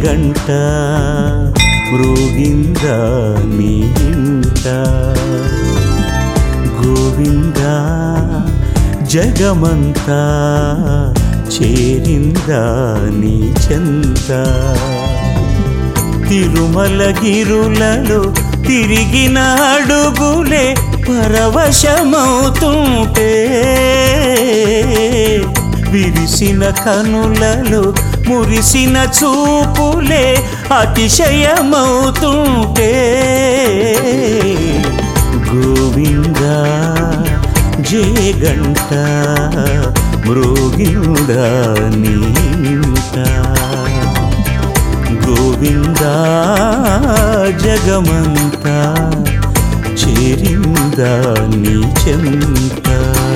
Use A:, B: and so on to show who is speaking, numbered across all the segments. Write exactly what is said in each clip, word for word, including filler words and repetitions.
A: గంట మ్రోగిందా నీ ఇంట గోవిందా జగమంతా చేరిందా నీ చెంత తిరుమలగిరులలో తిరిగిన అడుగులే పరవశమవుతుంటే విరిసిన కనులలో మురిసిన చూపులే అతిశయమవుతుంటే గోవిందా జయ గంట మ్రోగిందా నీ ఇంట గోవిందా జగమంతా చేరిందా నీ చెంత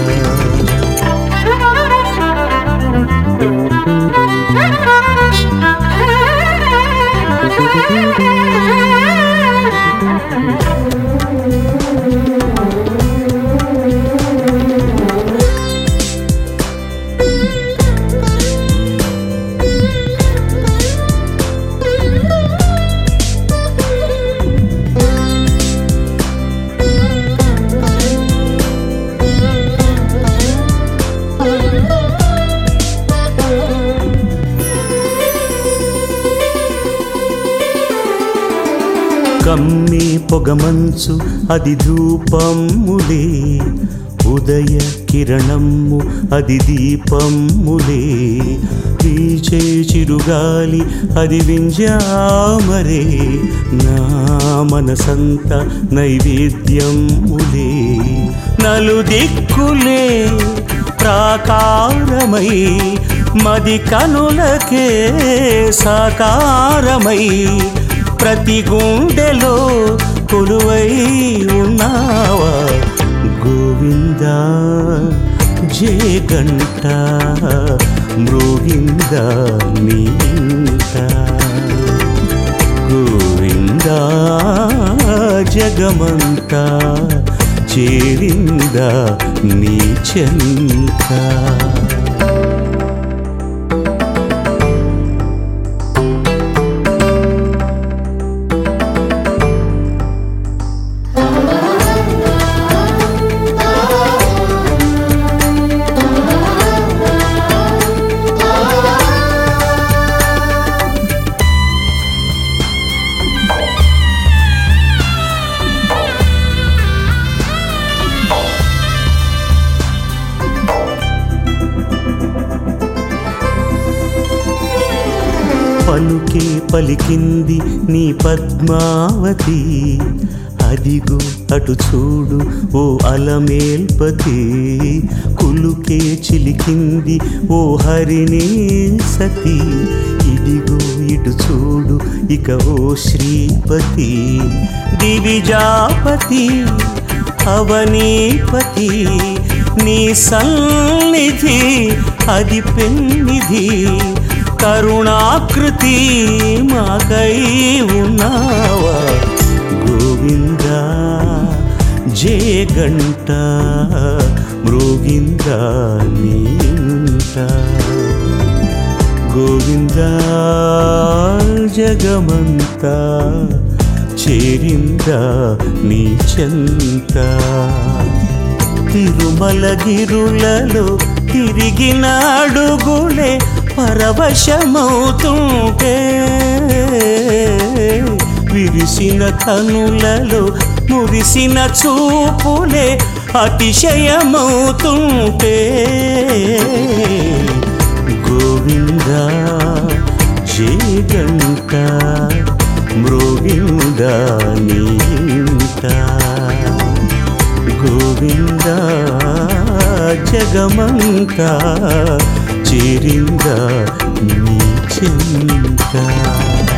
A: కమ్మి పొగమంచు అది ధూపములే ఉదయ కిరణము అది దీపములే వీచే చిరుగాలి అది వింజామరే నా మనసంత నైవేద్యములే నలుదిక్కులే ప్రాకారమై మది కనులకే సాకారమై ప్రతి గుండెలో కొలువై ఉన్నావా గోవిందా జయ గంట మ్రోగిందా నీ ఇంట గోవిందా జగమంతా చేరిందా నీ చెంత పలుకే పలికింది నీ పద్మావతి అదిగో అటు చూడు ఓ అలమేల్పతి కులుకే చిలికింది ఓ హరిణి సతి ఇదిగో ఇటు చూడు ఇక ఓ శ్రీపతి దివిజాపతి అవనీపతి నీ సన్నిధి అది పెన్నిధి కరుణాకృతి మాకై ఉన్నావా గోవిందా జయ గంట మ్రోగిందా నీ ఇంట గోవిందా జగమంతా చేరిందా నీ చెంత తిరుమలగిరులలో తిరిగిన అడుగులే పరవశమవుతుంటే విరిసిన కనులలో మురిసిన చూపులే అతిశయమవుతుంటే గోవిందా జయ గంట మ్రోగిందా నీ ఇంట గోవిందా జగమంతా చేరిందా నీ చెంత